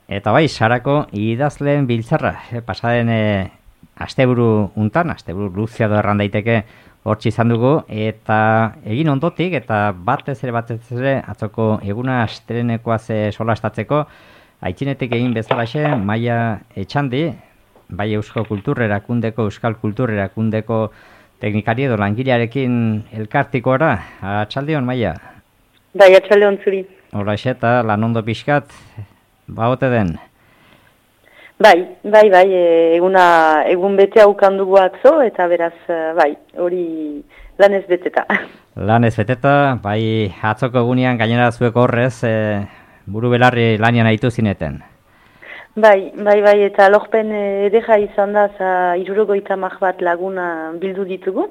Eta bai, Sarako idazleen biltzarra, pasaden asteburu untan, asteburu luzea do erran daiteke hortzi izan dugu, eta egin ondotik, eta batez ere, atzoko eguna astelenekoaz solastatzeko, aitzinetik egin bezalaxe, Maia Etxandi, bai Euskal Kultur Erakundeko teknikari edo langilearekin elkartikora, atxaldion, Maia? Bai, atxaldion zuri. Horraxe, eta lan ondo pixkat, baote den? Bai, egun bete haukan dugu atzo, eta beraz, bai, hori lanez beteta. Lanez beteta, bai, atzoko egunean gainera zueko horrez, buru belarri lanian aitu zineten. Bai, eta lorpen edeja izan da, 70 bat laguna bildu ditugu.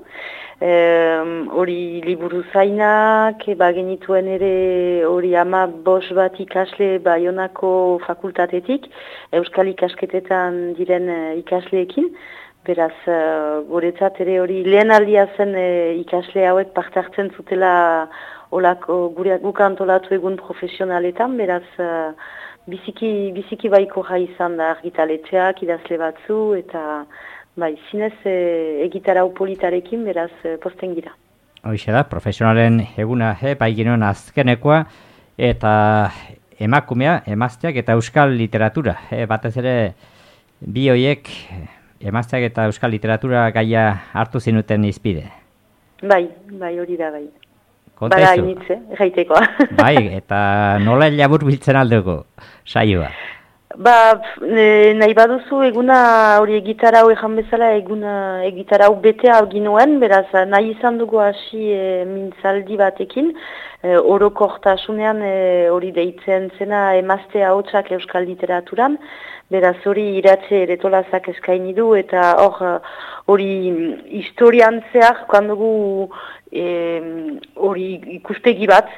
Hori liburu zainak, genituen ere hori 15 bat ikasle Baionako fakultatetik, Euskal ikasketetan diren ikasleekin. Beraz, guretzat ere hori lehen aldia zen ikasle hauek parte hartzen zutela guk antolatu egun profesionaletan, beraz, biziki baiko jai izan da argitaletxeak, idazle batzu, eta bai, zinez egitarau politarekin, beraz, posten gira. Hoixe da, profesionalen eguna, bai ginoen azkenekoa, eta emakumea, emazteak eta euskal literatura. Batez ere, bi hoiek emazteak eta euskal literatura gaia hartu zinuten izpide. Bai, hori da, bai. Bada initze, erraitekoa. Bai, eta nola labur biltzen alduko saioa? Nahi baduzu eguna hori egitarau ejan bezala egitarau betea ginoen, beraz nahi izan dugu hasi mintzaldi batekin, orokortasunean hori deitzen zena emazte ahotsak euskal literaturan, beraz hori iratxe eretolazak eskaini du, eta hori historian zehar, dugu hori ikustegi bat,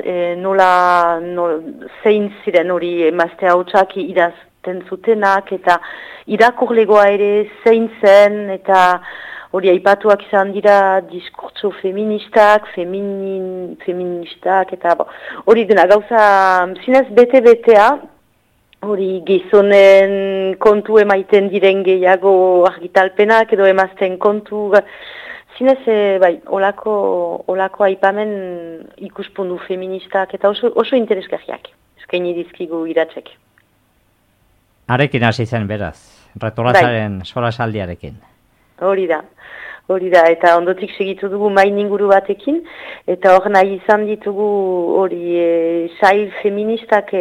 zein ziren hori emazte ahotsak idazten zutenak, eta irakurlegoa ere zein zen, eta hori aipatuak izan dira diskurtso feministak, eta hori dena gauza zinez bete-betea, hori gizonen kontu emaiten diren gehiago argitalpenak edo emazten kontu, zinez, bai, olako aipamen ikuspundu feministak eta oso interesgarriak, eskaini dizkigu iratzek. Arekin hasi zen beraz, retolazaren solasaldiarekin. Hori da, eta ondotik segitu dugu main inguru batekin, eta hor nahi izan ditugu hori sail feministak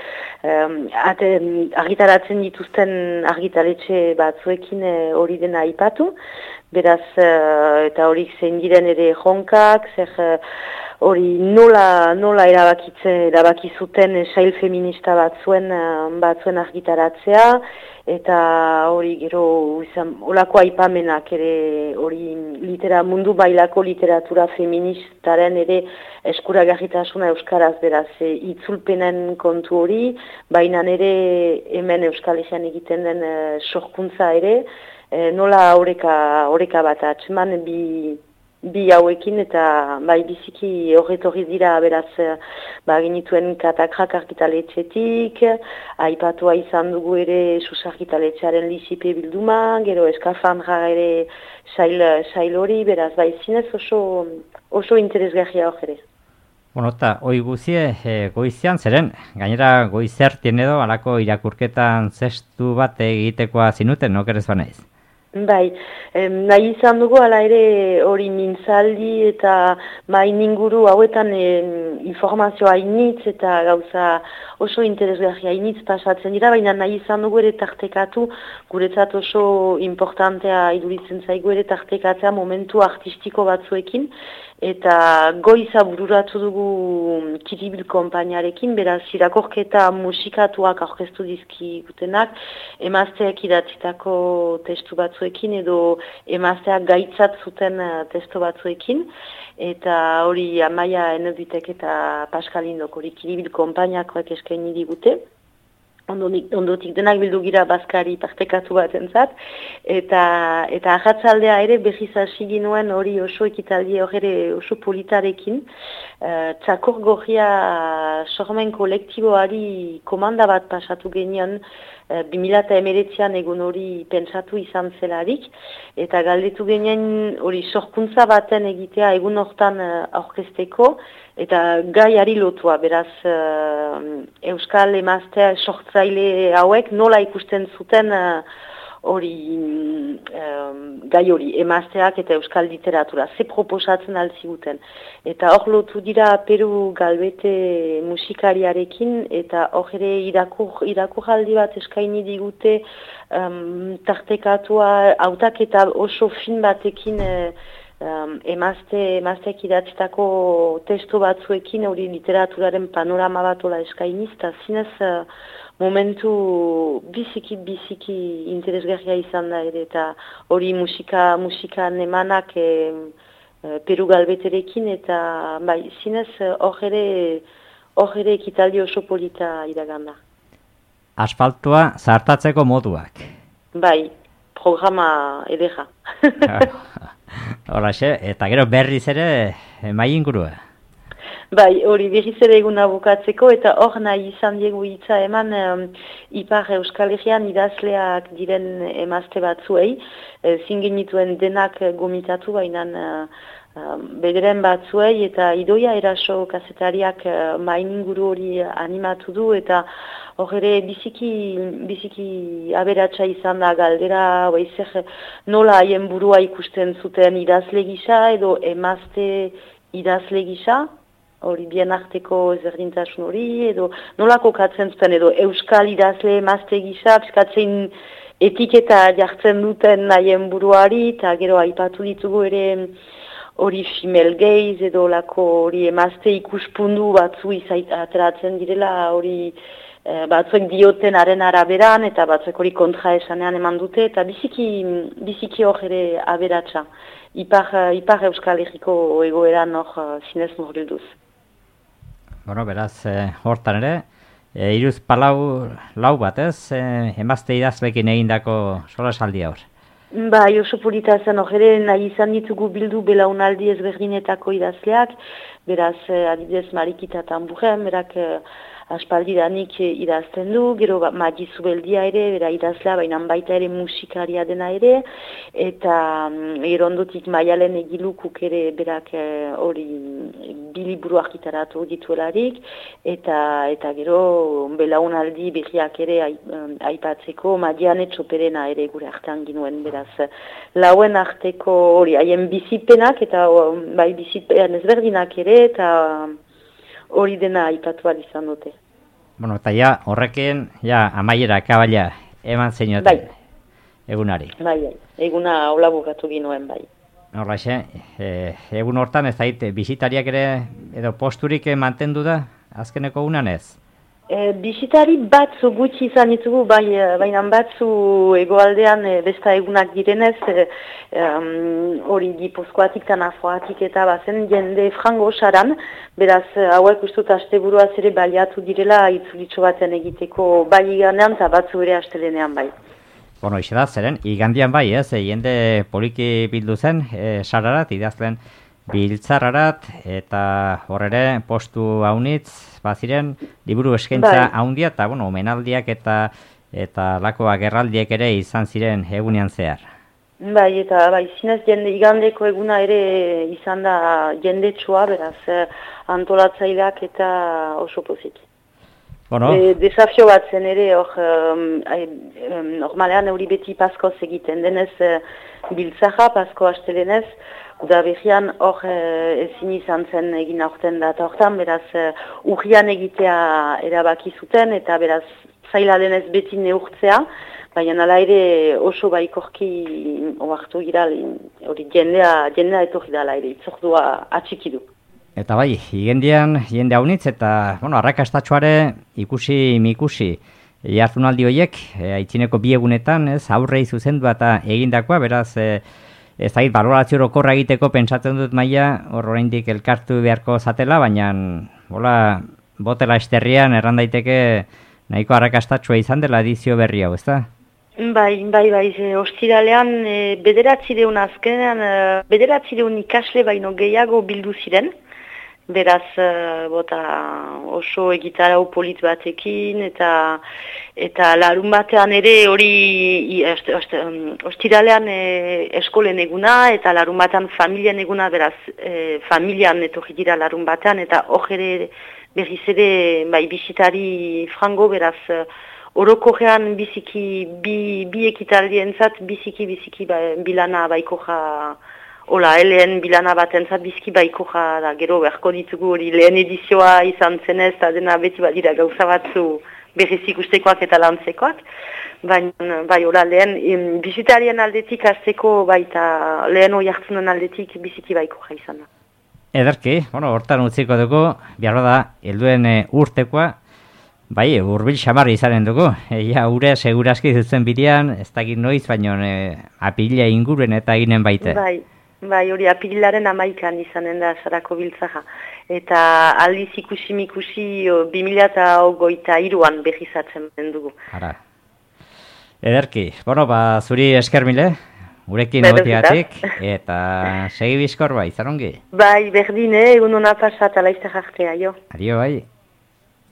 argitaratzen dituzten argitaletxe batzuekin hori dena aipatu, beraz, eta horik zein diren ere jonkak, hori nola erabaki zuten sail feminista batzuen argitaratzea, eta hori gero olako aipamenak ere hori mundu mailako literatura feministaren ere eskuragarritasuna euskaraz, beraz itzulpenen kontu hori, baina ere hemen Euskal Herrian egiten den sorkuntza ere, nola oreka bat atxeman bi hauekin, eta bai biziki horretorri dira beraz genituen Katakrak argitaletxetik, aipatua izan dugu ere Sus argitaletxearen lisipe bilduma, gero Eskafandra ere sail hori, beraz bai zinez oso interesgarria hor ere. Bueno, eta hoi guzie goizean zeren, gainera goizertien edo alako irakurketan zestu bat egitekoa zinuten, okerez banaiz? Bai, nahi izan dugu ala ere hori mintzaldi eta main inguru hauetan informazioa hainitz eta gauza oso interesgarria hainitz pasatzen dira, baina nahi izan dugu ere tartekatu, guretzat oso importantea iduritzen zaigu ere tartekatzea momentu artistiko batzuekin, eta goiza bururatu dugu Kiribil konpainiarekin, beraz irakorketa musikatuak aurkeztu dizkigutenak, emazteak idatzitako testu batzuekin edo emazteak gaitzat zuten testu batzuekin, eta hori Amaia Enebitek eta Pascal Indok hori Kiribil konpainiakoak eskaini digute. ondotik denak bildu gira bazkari partekatu bat entzat, eta ahatzaldea ere behiz hasi ginuen hori oso ekitaldi hori oso politarekin, txakur gorria sormen kolektiboari komanda bat pasatu genion, 2019an egun hori pentsatu izan zelarik, eta galdetu genen hori sorkuntza baten egitea egun hortan aurkezteko, eta gaiari lotua, beraz Euskal Emaztea sortzaile hauek nola ikusten zuten hori gai hori, emazteak eta euskal literatura, ze proposatzen altziguten. Eta hor lotu dira Peru Galbete musikariarekin, eta hor ere irakurraldi bat eskaini digute tartekatua hautaketa oso fin batekin emazteak idatzitako testu batzuekin hori literaturaren panorama bat ola eskainiz, eta zinez momentu biziki interesgarria izan da ere, eta hori musikan emanak Peru Galbeterekin, eta bai, zinez hor ere ekitaldi oso polita iraganda. Asfaltua zartatzeko moduak. Bai, programa edera. Horaxe, eta gero berriz ere mai ingurua. Bai, hori berriz ere eguna bukatzeko, eta hor nahi izan diegu hitza eman Ipar Euskal Herrian idazleak diren emazte batzuei, zingenituen denak gomitatu, baina bederen batzuei, eta Idoia Eraso kazetariak main inguru hori animatu du, eta hor ere biziki aberatsa izan da galdera, nola haien burua ikusten zuten idazle gisa, edo emazte idazle gisa, hori bien arteko ezberdintasun hori, edo nola kokatzen zuten, edo euskal idazle emazte gisa, piskatzen etiketa jartzen duten haien buruari, eta gero aipatu ditugu ere hori female gaze, edo lako hori emazte ikuspundu batzu ateratzen direla, hori batzuek dioten haren araberan, eta batzuek hori kontra esanean eman dute, eta biziki hor ere aberatsa. Ipar Euskal Herriko egoeran hor zinez murgilduz. Bueno, beraz, hortan ere, iruz lau bat ez, emazte idazlekin egindako solasaldi hor. Bai, oso polita zen hor ere, nahi izan ditugu bildu belaunaldi ezberdinetako idazleak, beraz, adibidez Marikita Tamburen, berak aspaldidanik idazten du, gero Magi Zubeldia ere, bera idazlea, baina baita ere musikaria dena ere, eta erondotik Maialen Egilukuk ere berak hori biliburu argitaratu dituelarik, eta gero belaunaldi berriak ere aipatzeko Madiane Txoperena ere gure artean ginuen, beraz lauen arteko hori haien bizipenak, eta bai bizipen ezberdinak ere, eta hori dena aipatu izan dute. Bueno, eta ja, horrekin, amaiera, kabala, eman zeinoten, egunari. Bai, eguna hola bukatu ginuen, bai. Horraxe, egun hortan ez zait, bisitariak ere, edo posturik mantendu da, azkeneko unan ez? Bisitari batzu gutxi izan ditugu, baina batzu egoaldean besta egunak direnez, hori Gipuzkoatik eta Nafarroatik eta bazen jende frango saran, beraz hauek ustut asteburuaz ere baliatu direla itzulitxo baten egiteko bai iganean eta batzu ere astelenean bai. Bueno, ixe da, zeren, igandian bai, ez, jende poliki bildu zen, sararat, idazlen biltzararat, eta horre postu haunitz, baziren, liburu eskaintza haundia, eta, bueno, omenaldiak eta lakoak erraldiek ere izan ziren egunean zehar. Bai, eta bai, zinez igandeko eguna ere izan da jendetsua, beraz, antolatzaileak eta oso pozik. Bueno. Desafio bat zen ere, normalean hori beti paskoz egiten, denez biltzaja, pasko astelenez, da behian hor ezin izan zen egin aurten data hortan, beraz urrian egitea erabaki zuten, eta beraz zaila denez beti neurtzea, baina nala ere oso baikorki oartu gira, hori jendea etorri dala ere, itzordua atxikidu. Eta bai, igendian jende haunitz, eta, bueno, arrakastatxoare ikusi jartunaldi horiek, aitzineko bi egunetan, ez, aurrei zuzendu eta egindakoa, beraz, ez da, balorazio orokorra egiteko pentsatzen dut maila, hor oraindik elkartu beharko zatela, baina, bola, botela esterrian erran daiteke nahiko arrakastatsua izan dela edizio berri hau, ezta? Bai, ostiralean bederatzireun azkenean, bederatzireun ikasle baino gehiago bildu ziren, beraz oso egitarau polit batekin, eta larun batean ere hori ostiralean eskolen eguna, eta larun batean familian eguna, beraz familian etorri dira larun batean, eta hor ere berriz ere bisitari frango, beraz orokorrean biziki bi ekitaldientzat biziki bilana baikoja, helen bilana batentzat biziki baikoja da, gero beharko ditugu hori lehen edizioa izan zenez, eta dena beti badira gauza batzu berriz ikustekoak eta lantzekoak, baina lehen bisitarien aldetik azteko baita lehen hori hartzunen aldetik biziki baikoja izan da. Ederki, hortan utziko dugu, behar da, helduen urtekoa, bai, hurbil xamarri izanen dugu. Ure segurazki zuzen bidean, ez dakit noiz, baina apirila inguruen eta eginen baite. Bai, hori apirilaren 11an izanen da Sarako biltzaja. Eta aldiz ikusi 2023an behizatzen dugu. Ara. Ederki, zuri esker mile, gurekin egotiatik, eta segi bizkor bai, zarongi? Bai, berdin, egun hona pasat, alaizte jartea, jo. Adio, bai.